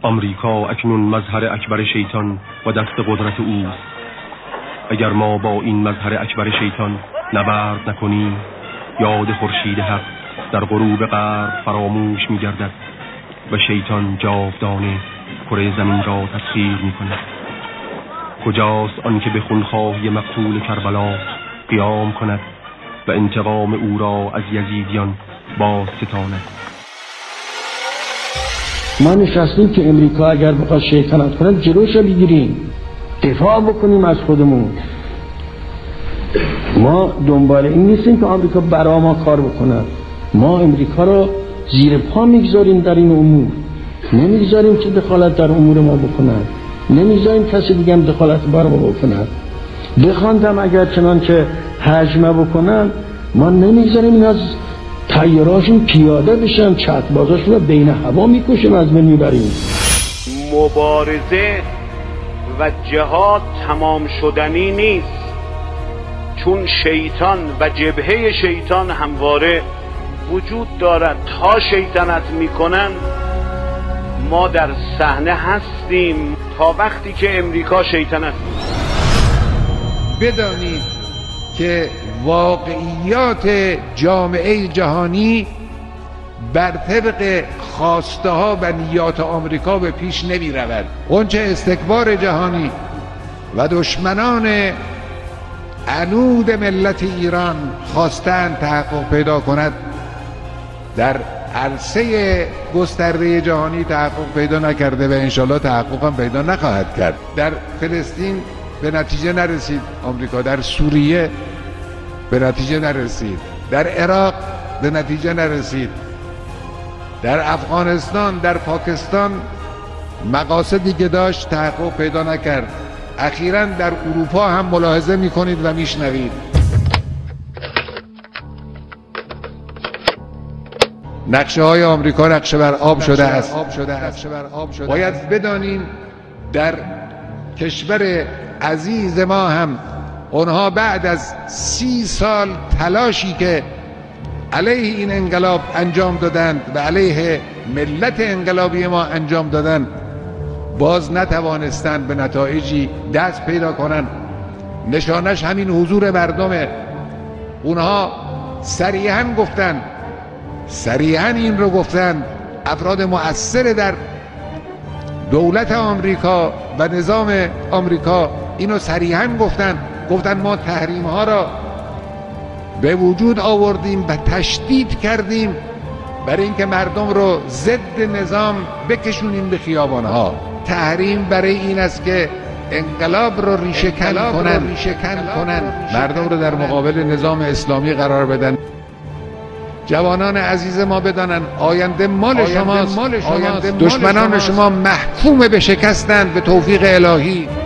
آمریکا اکنون مظهر اکبر شیطان و دست قدرت اوست. اگر ما با این مظهر اکبر شیطان نبرد نکنیم، یاد خورشید حق در غروب غرب فراموش می‌گردد و شیطان جاودانه کره زمین را تسخیر می‌کند. کجاست آن که به خونخواهی مقتول کربلا قیام کند و انتقام او را از یزیدیان باز ستاند؟ ما نشستیم که امریکا اگر بخواد شیطنت کنه جلوش رو بگیریم، دفاع بکنیم از خودمون. ما دنبال این نیستیم که آمریکا برا ما کار بکنه. ما امریکا رو زیر پا میگذاریم در این امور، نمیگذاریم که دخالت در امور ما بکنن، نمیگذاریم کسی دیگه هم دخالت بر ما بکنن. بخواندم اگر چنان که هجمه بکنن، ما نمیگذاریم این از طیارهاشون پیاده بشن، چتربازاشون رو بین هوا میکشن، از من میبریم. مبارزه و جهاد تمام شدنی نیست، چون شیطان و جبهه شیطان همواره وجود دارد. تا شیطنت میکنن ما در صحنه هستیم تا وقتی که امریکا شیطنت میکنه. بدانید که واقعیات جامعه جهانی بر طبق خواسته ها و نیات آمریکا به پیش نمی رود. اونچه استکبار جهانی و دشمنان عنود ملت ایران خواستند تحقق پیدا کند، در عرصه گسترده جهانی تحقق پیدا نکرده و انشالله تحقق هم پیدا نخواهد کرد. در فلسطین به نتیجه نرسید آمریکا، در سوریه به نتیجه نرسید، در عراق به نتیجه نرسید، در افغانستان، در پاکستان مقاصدی که داشت تحقق پیدا نکرد. اخیراً در اروپا هم ملاحظه می‌کنید و میشنوید. نقشه های آمریکا نقشه بر آب شده است. باید بدانیم در کشور عزیز ما هم اونها بعد از 30 سال تلاشی که علیه این انقلاب انجام دادند و علیه ملت انقلابی ما انجام دادند، باز نتوانستند به نتایجی دست پیدا کنند. نشانش همین حضور مردمه. اونها صریحاً این رو گفتند، افراد مؤثر در دولت آمریکا و نظام آمریکا اینو صریحاً گفتن ما تحریم ها را به وجود آوردیم و تشدید کردیم برای اینکه مردم رو ضد نظام بکشونیم به خیابان ها. تحریم برای این است که انقلاب رو ریشه کن کنن، مردم رو در مقابل نظام اسلامی قرار بدن. جوانان عزیز ما بدانند آینده مال شماست. دشمنان شما محکوم به شکستند به توفیق الهی.